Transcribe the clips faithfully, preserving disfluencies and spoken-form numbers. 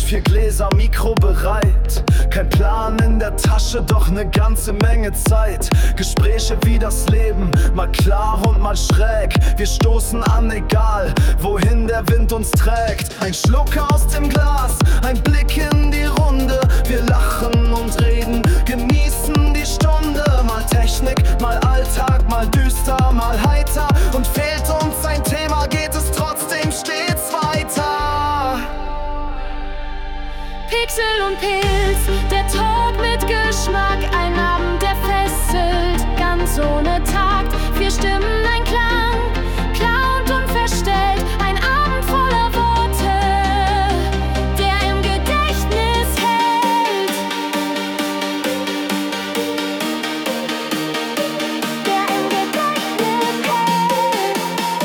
vier Gläser, Mikro bereit. Kein Plan in der Tasche, doch ne ganze Menge Zeit. Gespräche wie das Leben, mal klar und mal schräg. Wir stoßen an, egal wohin der Wind uns trägt. Ein Schluck aus dem Glas, ein Blick in die Runde. Wir lachen und reden, genießen die Stunde. Mal Technik, mal Alltag, mal düster, mal heiter. Und fehlt uns ein Thema, geht es trotzdem stets weiter. Pixel und Pilz, der Talk mit Geschmack. Ein Abend, der fesselt, ganz ohne Takt. Vier Stimmen, ein Klang, klar und unverstellt. Ein Abend voller Worte, der im Gedächtnis hält. Der im Gedächtnis hält.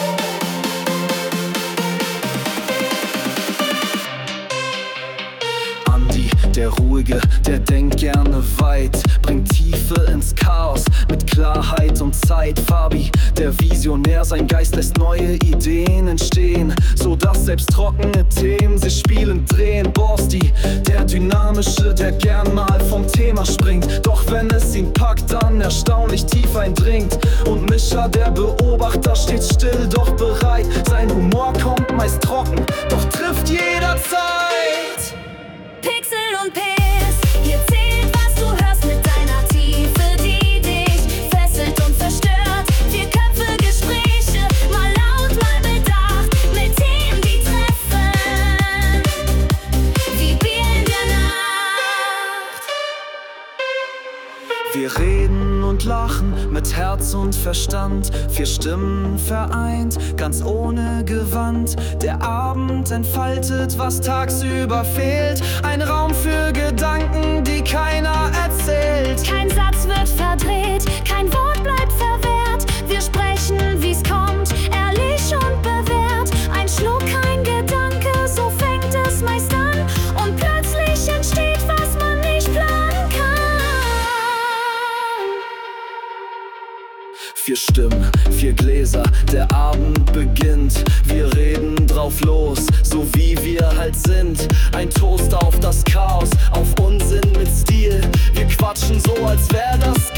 Andi, der Ruhige, der denkt gerne weit, bringt Tiefe ins Chaos mit Klarheit und Zeit. Fabi, der Visionär, sein Geist lässt neue Ideen entstehen, so dass selbst trockene Themen sich spielend drehen. Borsti, der Dynamische, der gern mal vom Thema springt, doch wenn es ihn packt, dann erstaunlich tief eindringt. Und Mischa, der Beobachter, steht still, doch bereit. Sein Humor kommt meist trocken, doch trifft jederzeit. Pixel und Pilz, hier zählt, was du hörst mit deiner Tiefe, die dich fesselt und verstört. Vier Köpfe, Gespräche, mal laut, mal bedacht, mit Themen, die treffen, wie Bier in der Nacht. Wir reden und lachen mit Herz und Verstand, vier Stimmen vereint, ganz ohne Gewand. Der Abend entfaltet, was tagsüber fehlt, ein Raum für Gedanken, die keiner erzählt. Kein Satz wird verdreht, kein Wort bleibt verwehrt. Wir sprechen, wie's kommt, ehrlich und bewährt. Ein Schluck, kein Gedanke, so fängt es meist an. Und plötzlich entsteht, was man nicht planen kann. Vier Stimmen, vier Gläser, der Abend beginnt. Wir reden drauf los, so wie wir halt sind. Ein Toast auf das Chaos, auf Unsinn mit Stil. Wir quatschen so, als wär das